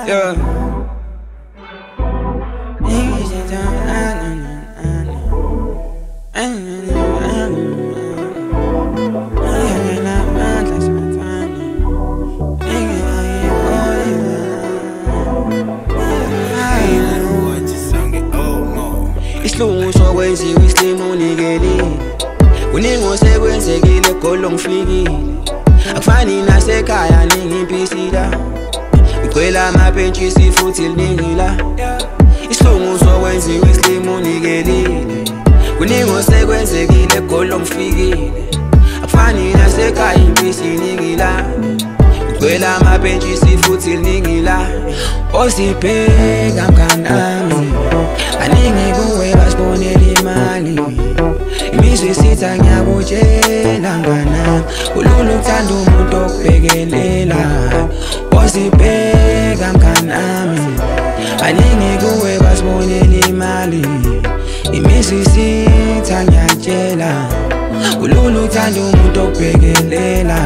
Yeah. Isilungu sokwenziwa isilimo unikelile kuningi osekwenzekile golo ngifikile akufani nasekhaya ningi impisila ngicwela amapentshisi futhi liningi la isilungu sokwenziwa isilimo unikelile kuningi osekwenzekile golo ngifikile akufani nasekhaya impisi iningi la ngicwela amapentshisi futhi liningi la osibheka mkanami aningi kuwe basibonela imali imizwa isitha ngiyakutshela mnganami ulula ukuthanda umuntu okubhekelela osibheka mnganami aningi kuwe basibonela imali imizwa isitha ngiyakutshela ulula ukuthanda umuntu okubhekelela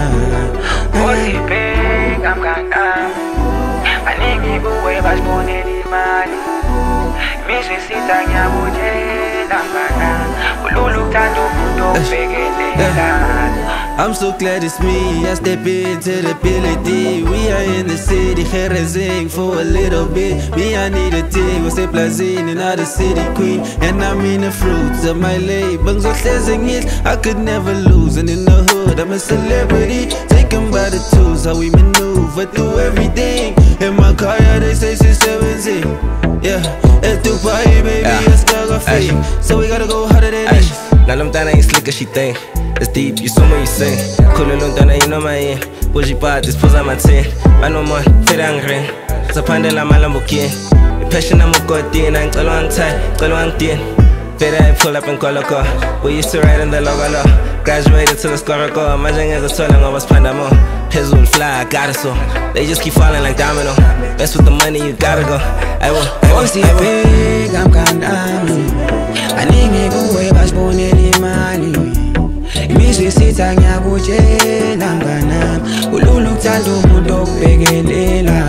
osibheka mnganami aningi kuwe basibonela imali imizwa isitha ngiyakutshela mnganami ulula ukuthanda umuntu okubhekelela. I'm so glad it's me, I step into the ability. We are in the city, Gerezing for a little bit. Me, I need a thing, was a plazine, another city queen. And I'm in the fruits of my labor. So I could never lose. And in the hood, I'm a celebrity. Taken by the tools, how we maneuver through everything. In my car, yeah, they say 670. Yeah, it's Dubai, baby, it's Gaga. So we gotta go harder than this. Nalomtana ain't slick as she think. It's deep, you saw what you say. Kululundana, you know my end. Bougie part, dispose of my 10. I know more, fit angry. Zapandela malambuki. Passion, I'm a good dean. I'm long tight, long dean. Better I pull up and call a car. We used to ride in the logo. Graduated to the score go. Imagine as a toilet, I was pandamo. Pizzle will fly, I got it so. They just keep falling like domino. Mess with the money, you gotta go. I will. Osibheka mkanami aningi kuwe basibonela imali imizwa isitha ngiyakutshela mnganami ulula ukuthanda umuntu okubhekelela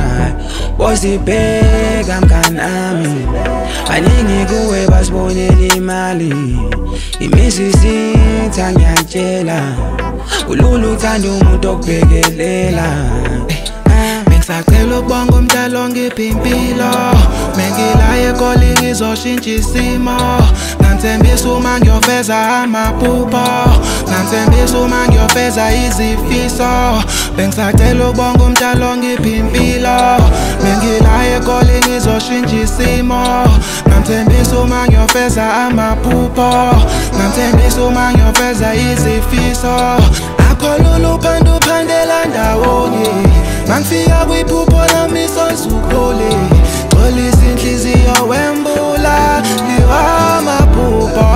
osibheka mkanami aningi kuwe basibonela imali imizwa isitha ngiyakutshela ulula ukuthanda umuntu okubhekelela. Ngisacela ukubonga umdalo ngiphi impilo mengilaye egoli ngizoshintsha isimo nganthembisa uma ngiyofeza amaphupho nganthembisa uma ngiyofeza izifiso bengisacela ukubonga umdalo ngiphi impilo mengilaye egoli ngizoshintsha isimo nganthembisa uma ngiyofeza amaphupho nganthembisa uma ngiyofeza izifiso akholula uphanda uphandela ndawonye mangifika kwiphupho lami sonzukhole xolisa inhliziyo wembula liwamaphupho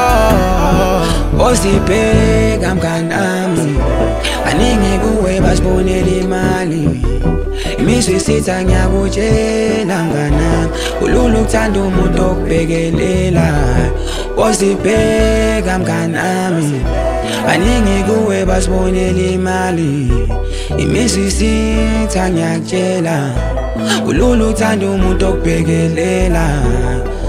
osibheka mkanami aningi kuwe basibonela imali imizwa isitha ngiyakutshela mnganami ulula ukuthanda umuntu okubhekelela osibheka mkanami aningi kuwe basibonela imali imizwa isitha ngiyakutshela ulula ukuthanda umuntu okubhekelela.